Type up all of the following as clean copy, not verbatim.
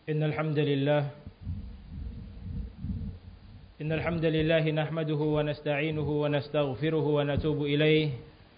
إن الحمد لله نحمده ونستعينه ونستغفره ونتوب إليه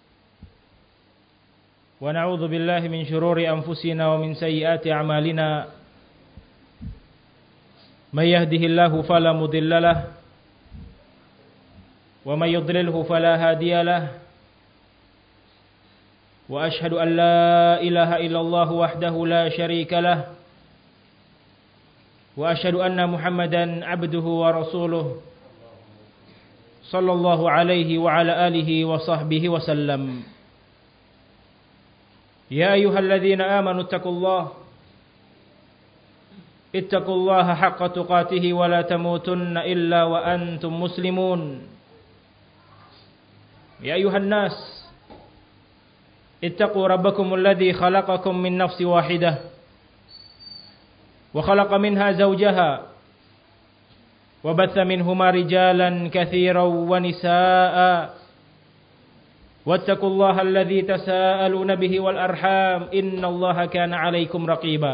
ونعوذ بالله من شرور أنفسنا ومن سيئات أعمالنا من يهده الله فلا مضل له ومن يضلله فلا هادي له وأشهد أن لا إله إلا الله وحده لا شريك له وأشهد أن محمدا عبده ورسوله صلى الله عليه وعلى آله وصحبه وسلم يا أيها الذين آمنوا اتقوا الله حق تقاته ولا تموتن إلا وأنتم مسلمون يا أيها الناس اتقوا ربكم الذي خلقكم من نفس واحدة وخلق منها زوجها وبث منهما رجالا كثيرا ونساء واتقوا الله الذي تساءلون به والأرحام إن الله كان عليكم رقيبا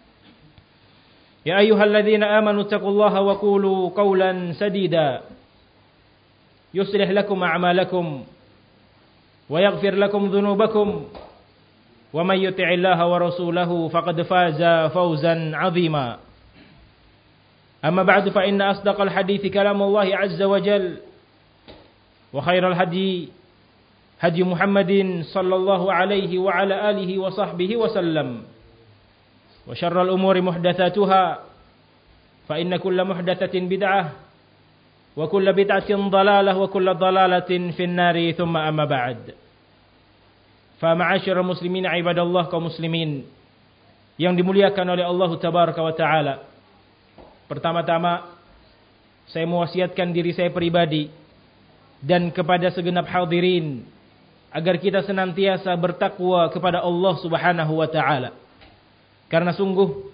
يا أيها الذين آمنوا اتقوا الله وقولوا قولا سديدا يصلح لكم أعمالكم ويغفر لكم ذنوبكم ومن يطع الله ورسوله فقد فاز فوزا عظيما أما بعد فإن أصدق الحديث كلام الله عز وجل وخير الهدي هدي محمد صلى الله عليه وعلى آله وصحبه وسلم وشر الأمور محدثاتها فإن كل محدثة بدعة وكل بدعة ضلالة وكل ضلالة في النار ثم أما بعد Fa'ma'asyarul muslimin ibadallah kaum muslimin yang dimuliakan oleh Allah tabaraka wa taala. Pertama-tama saya mewasiatkan diri saya pribadi dan kepada segenap hadirin agar kita senantiasa bertakwa kepada Allah Subhanahu wa taala. Karena sungguh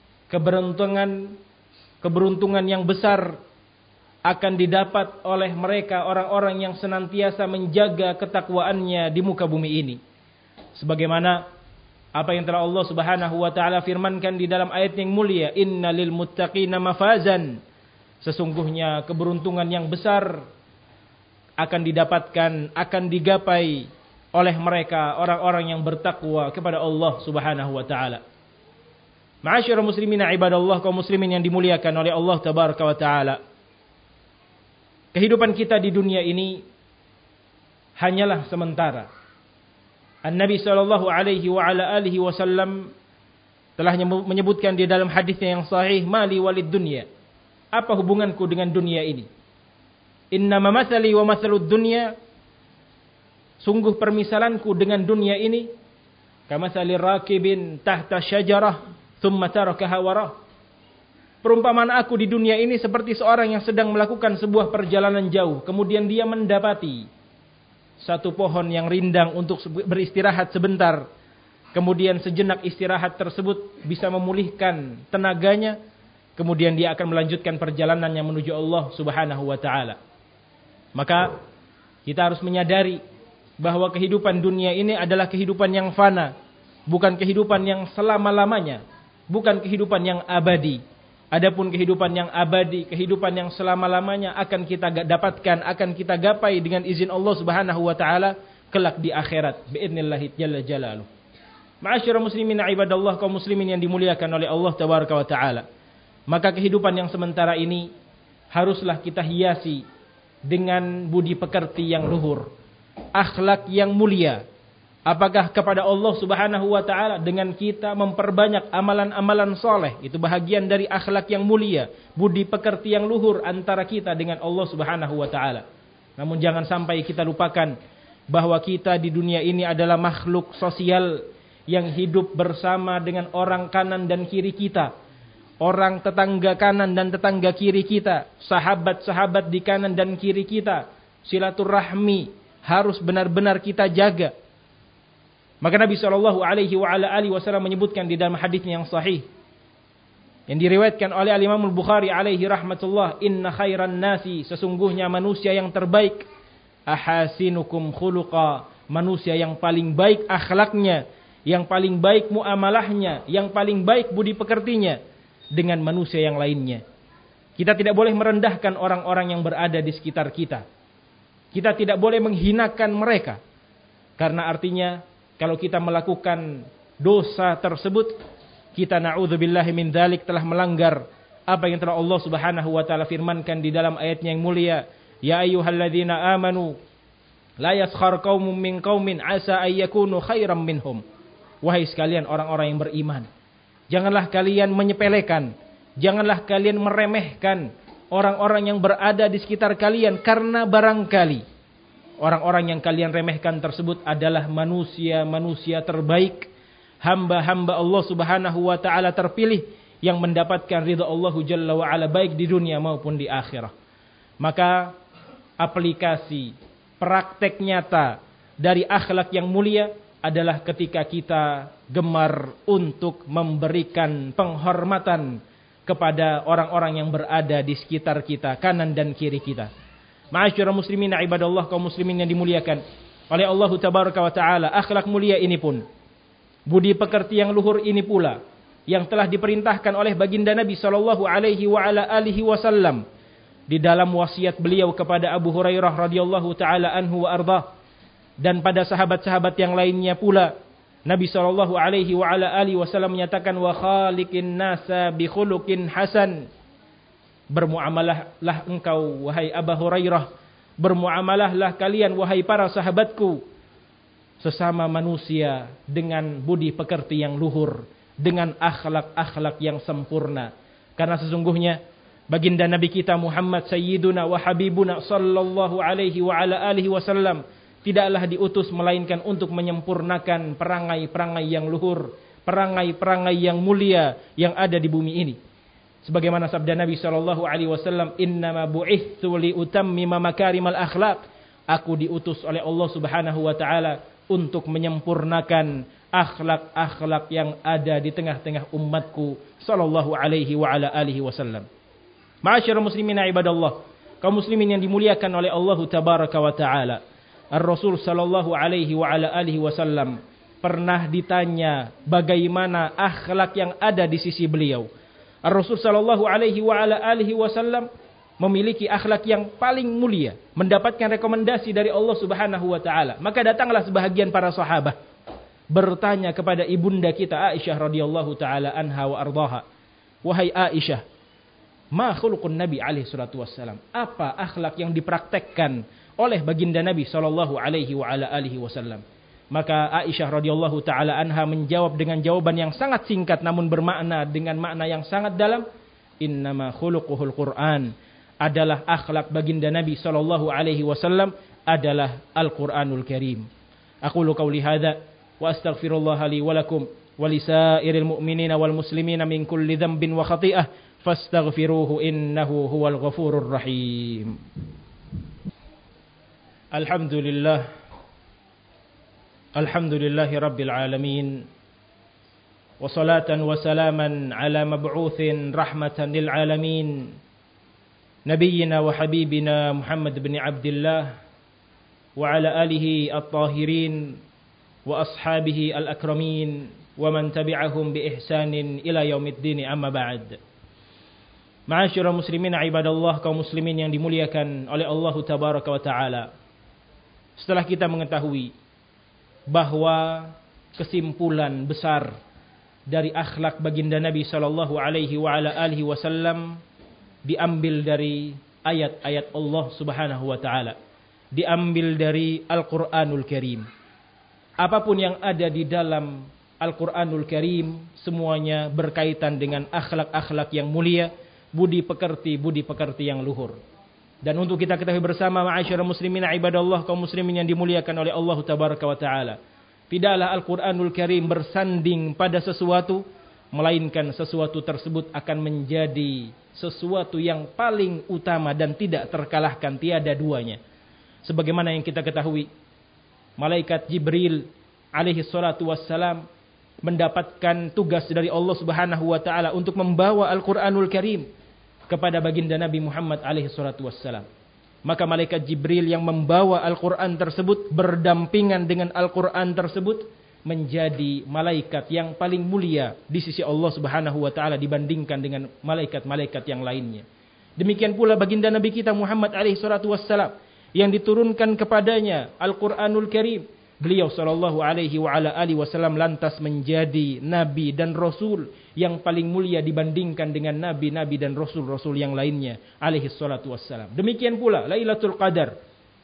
keberuntungan yang besar akan didapat oleh mereka orang-orang yang senantiasa menjaga ketakwaannya di muka bumi ini. Sebagaimana apa yang telah Allah Subhanahu wa taala firmankan di dalam ayat yang mulia, innalil muttaqina mafazan. Sesungguhnya keberuntungan yang besar akan didapatkan, akan digapai oleh mereka orang-orang yang bertakwa kepada Allah Subhanahu wa taala. Ma'asyiral muslimina ibadallah kaum muslimin yang dimuliakan oleh Allah tabaraka wa taala. Kehidupan kita di dunia ini hanyalah sementara. An-Nabi sallallahu alaihi wa ala alihi wasallam telah menyebutkan di dalam hadisnya yang sahih, mali walid dunya. Apa hubunganku dengan dunia ini? Innama matsali wa matsalud dunya. Sungguh permisalanku dengan dunia ini kamatsali rakibin tahta syajarah thumma tarakaha warah. Perumpamaan aku di dunia ini seperti seorang yang sedang melakukan sebuah perjalanan jauh, kemudian dia mendapati satu pohon yang rindang untuk beristirahat sebentar. Kemudian sejenak istirahat tersebut bisa memulihkan tenaganya. Kemudian dia akan melanjutkan perjalanannya menuju Allah Subhanahu wa taala. Maka kita harus menyadari bahwa kehidupan dunia ini adalah kehidupan yang fana, bukan kehidupan yang selama-lamanya, bukan kehidupan yang abadi. Adapun kehidupan yang abadi, kehidupan yang selama-lamanya akan kita dapatkan, akan kita gapai dengan izin Allah Subhanahu wa taala kelak di akhirat biidznillah jalla jalaluh. Ma'asyiral muslimin ibadallah kaum muslimin yang dimuliakan oleh Allah tabaraka wa taala. Maka kehidupan yang sementara ini haruslah kita hiasi dengan budi pekerti yang luhur, akhlak yang mulia. Apakah kepada Allah Subhanahu wa taala dengan kita memperbanyak amalan-amalan soleh, itu bahagian dari akhlak yang mulia, budi pekerti yang luhur antara kita dengan Allah Subhanahu wa taala. Namun jangan sampai kita lupakan bahwa kita di dunia ini adalah makhluk sosial yang hidup bersama dengan orang kanan dan kiri kita, orang tetangga kanan dan tetangga kiri kita, sahabat-sahabat di kanan dan kiri kita. Silaturahmi harus benar-benar kita jaga. Maka Nabi sallallahu alaihi wasallam menyebutkan di dalam hadisnya yang sahih yang diriwayatkan oleh Al-Imam Al-Bukhari alaihi rahmatullah, inna khairan nasi, sesungguhnya manusia yang terbaik, ahasinukum khuluqa, manusia yang paling baik akhlaknya, yang paling baik muamalahnya, yang paling baik budi pekertinya. dengan manusia yang lainnya. Kita tidak boleh merendahkan orang-orang yang berada di sekitar kita. Kita tidak boleh menghinakan mereka. Karena artinya kalau kita melakukan dosa tersebut, kita na'udzubillahi min dzalik telah melanggar apa yang telah Allah Subhanahu wa taala firmankan di dalam ayatnya yang mulia, ya ayyuhalladzina amanu la yaskhar qaumun min qaumin asa ay yakunu khairam minhum. Wahai sekalian orang-orang yang beriman, janganlah kalian menyepelekan, janganlah kalian meremehkan orang-orang yang berada di sekitar kalian, karena barangkali orang-orang yang kalian remehkan tersebut adalah manusia-manusia terbaik, hamba-hamba Allah Subhanahu wa taala terpilih yang mendapatkan ridha Allah Jalla wa Ala baik di dunia maupun di akhirat. Maka aplikasi praktek nyata dari akhlak yang mulia adalah ketika kita gemar untuk memberikan penghormatan kepada orang-orang yang berada di sekitar kita, kanan dan kiri kita. Ma'asyiral muslimin ibadallah, kaum muslimin yang dimuliakan oleh Allah Tabaraka wa taala, akhlak mulia ini pun, budi pekerti yang luhur ini pula yang telah diperintahkan oleh baginda Nabi sallallahu alaihi wa ala alihi wasallam di dalam wasiat beliau kepada Abu Hurairah radhiyallahu taala anhu wa ardhah, dan pada sahabat-sahabat yang lainnya pula. Nabi sallallahu alaihi wa ala alihi wasallam menyatakan, wa khaliqin nasa bi khuluqin hasan. Bermuamalahlah engkau wahai Abu Hurairah, bermuamalahlah kalian wahai para sahabatku, sesama manusia dengan budi pekerti yang luhur, dengan akhlak-akhlak yang sempurna. Karena sesungguhnya baginda Nabi kita Muhammad Sayyiduna wa Habibuna sallallahu alaihi wa ala alihi wasallam tidaklah diutus melainkan untuk menyempurnakan perangai-perangai yang luhur, perangai-perangai yang mulia yang ada di bumi ini. Sebagaimana sabda Nabi sallallahu alaihi wasallam, "Innama bu'itsu li utammima makarimal akhlaq." Aku diutus oleh Allah Subhanahu wa taala untuk menyempurnakan akhlak-akhlak yang ada di tengah-tengah umatku sallallahu alaihi wa ala alihi wasallam. Ma'asyiral muslimin ibadallah, kaum muslimin yang dimuliakan oleh Allah Tabaraka wa taala. Ar-Rasul sallallahu alaihi wa ala alihi wasallam pernah ditanya bagaimana akhlak yang ada di sisi beliau. Ar-Rasul sallallahu alaihi wa ala alihi wasallam memiliki akhlak yang paling mulia, mendapatkan rekomendasi dari Allah Subhanahu wa taala. Maka datanglah sebahagian para sahabat bertanya kepada ibunda kita Aisyah radhiyallahu taala anha wa ardhaha, wahai Aisyah, ma khuluqun Nabi alaihi salatu wassalam? Apa akhlak yang dipraktekkan oleh baginda Nabi sallallahu alaihi wa ala alihi wasallam? Maka Aisyah radhiyallahu taala anha menjawab dengan jawaban yang sangat singkat namun bermakna dengan makna yang sangat dalam. Innama khuluquhul Qur'an. Adalah akhlak baginda Nabi sallallahu alaihi wasallam adalah Al-Qur'anul Karim. Aqulu qauli hadza wa astaghfirullah li wa lakum wa lisairil mu'minina wal muslimina min kulli dhanbin wa khati'ah fastaghfiruhu innahu huwal ghafurur rahim. Alhamdulillahi rabbil alamin, wa salatan wa salaman ala mab'utsin rahmatan lil alamin, nabiyyina wa habibina Muhammad bin Abdullah wa ala alihi at-tahirin wa ashabihi al-akramin wa man tabi'ahum bi ihsanin ila yaumiddin, amma ba'd. Ma'asyiral muslimin ibadallah, kaum muslimin yang dimuliakan oleh Allah Tabaraka wa taala. Setelah kita mengetahui bahwa kesimpulan besar dari akhlak baginda Nabi sallallahu alaihi wa ala alihi wasallam diambil dari ayat-ayat Allah Subhanahu wa taala, diambil dari Al-Qur'anul Karim. Apapun yang ada di dalam Al-Qur'anul Karim semuanya berkaitan dengan akhlak-akhlak yang mulia, budi pekerti yang luhur. Dan untuk kita ketahui bersama ma'asyiral muslimin ibadallah, kaum muslimin yang dimuliakan oleh Allah Tabaraka wa taala, tidaklah Al-Qur'anul Karim bersanding pada sesuatu, melainkan sesuatu tersebut akan menjadi sesuatu yang paling utama dan tidak terkalahkan, tiada duanya. Sebagaimana yang kita ketahui, malaikat Jibril alaihi salatu wassalam mendapatkan tugas dari Allah Subhanahu wa taala untuk membawa Al-Qur'anul Karim kepada baginda Nabi Muhammad alaihi salatu wassalam. Maka malaikat Jibril yang membawa Al-Quran tersebut berdampingan dengan Al-Quran tersebut menjadi malaikat yang paling mulia di sisi Allah Subhanahu wa taala dibandingkan dengan malaikat-malaikat yang lainnya. Demikian pula baginda Nabi kita Muhammad alaihi salatu wassalam yang diturunkan kepadanya Al-Qur'anul Karim. Beliau sallallahu alaihi wa ala alihi wasallam lantas menjadi nabi dan rasul yang paling mulia dibandingkan dengan nabi-nabi dan rasul-rasul yang lainnya alaihi salatu wassalam. Demikian pula Lailatul Qadar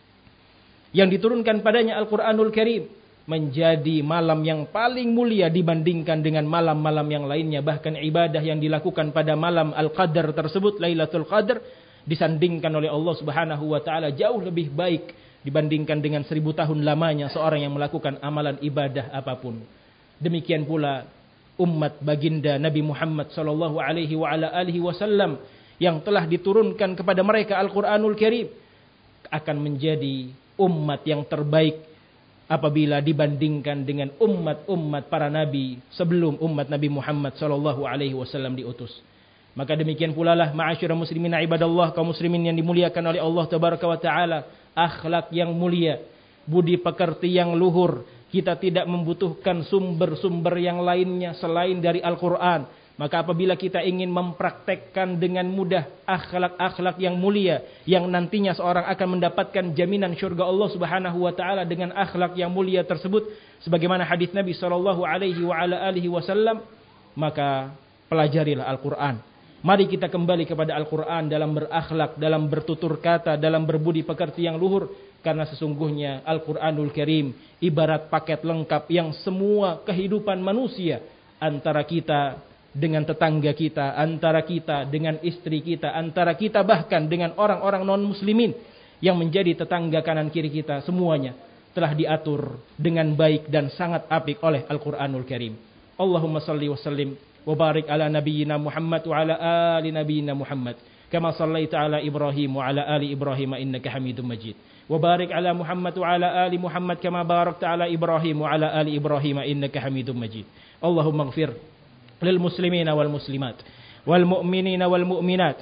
yang diturunkan padanya Al-Qur'anul Karim menjadi malam yang paling mulia dibandingkan dengan malam-malam yang lainnya. Bahkan ibadah yang dilakukan pada malam Al-Qadar tersebut, Lailatul Qadar, disandingkan oleh Allah Subhanahu wa taala jauh lebih baik dibandingkan dengan 1000 tahun lamanya seorang yang melakukan amalan ibadah apapun. Demikian pula umat baginda Nabi Muhammad sallallahu alaihi wa ala alihi wasallam yang telah diturunkan kepada mereka Al-Qur'anul Karim akan menjadi umat yang terbaik apabila dibandingkan dengan umat-umat para nabi sebelum umat Nabi Muhammad sallallahu alaihi wasallam diutus. Maka demikian pula lah ma'asyiral muslimin ibadallah, kaum muslimin yang dimuliakan oleh Allah tabaraka wa taala, akhlak yang mulia, budi pekerti yang luhur. Kita tidak membutuhkan sumber-sumber yang lainnya selain dari Al-Qur'an. Maka apabila kita ingin mempraktekkan dengan mudah akhlak-akhlak yang mulia yang nantinya seorang akan mendapatkan jaminan syurga Allah Subhanahu wa taala dengan akhlak yang mulia tersebut sebagaimana hadis Nabi sallallahu alaihi wa ala alihi wasallam, maka pelajarilah Al-Qur'an. Mari kita kembali kepada Al-Qur'an dalam berakhlak, dalam bertutur kata, dalam berbudi pekerti yang luhur, karena sesungguhnya Al-Qur'anul Karim ibarat paket lengkap yang semua kehidupan manusia, antara kita dengan tetangga kita, antara kita dengan istri kita, antara kita bahkan dengan orang-orang non-muslimin yang menjadi tetangga kanan kiri kita, semuanya telah diatur dengan baik dan sangat apik oleh Al-Qur'anul Karim. Allahumma salli wa sallim wa barik ala nabiyyina Muhammad wa ala ali nabiyyina Muhammad kama sallaita ala Ibrahim wa ala ali Ibrahim innaka Hamidum Majid. Wa barik ala Muhammad wa ala ali Muhammad kama barakta ala Ibrahim wa ala ali Ibrahim innaka Hamidum Majid. Allahumma ighfir للمسلمين والمسلمات والمؤمنين والمؤمنات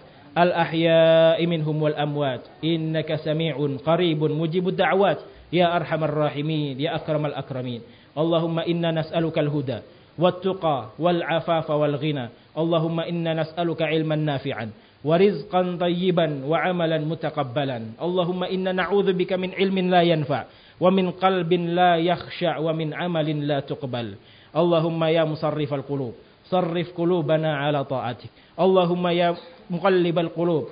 الأحياء منهم والأموات إنك سميع قريب مجيب الدعوات يا أرحم الراحمين يا أكرم الأكرمين. اللهم إنا نسألك الهدى والتقى والعفاف والغنى. اللهم إنا نسألك علما نافعا ورزقا طيبا وعملا متقبلا. اللهم إنا نعوذ بك من علم لا ينفع ومن قلب لا يخشع ومن عمل لا تقبل. اللهم يا مصرف القلوب صرف قلوبنا على طاعتك. اللهم يا مقلب القلوب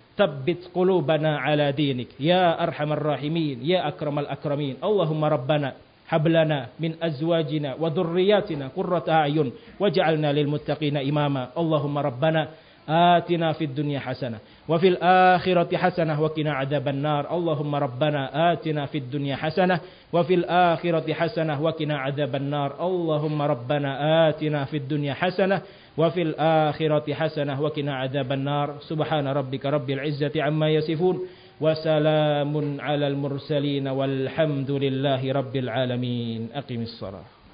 ثبت قلوبنا على دينك يا أرحم الراحمين يا أكرم الأكرمين. اللهم ربنا هب لنا من أزواجنا وذرياتنا قرة أعين واجعلنا للمتقين إماما. اللهم ربنا آتنا في الدنيا حسنة وفي الآخرة حسنة وقنا عذاب النار. اللهم ربنا آتنا في الدنيا حسنة وفي الآخرة حسنة وقنا عذاب النار. اللهم ربنا آتنا في الدنيا حسنة وفي الآخرة حسنة وقنا عذاب النار. سبحان ربك رب العزة عما يصفون وسلام على المرسلين والحمد لله رب العالمين. أقم الصلاة.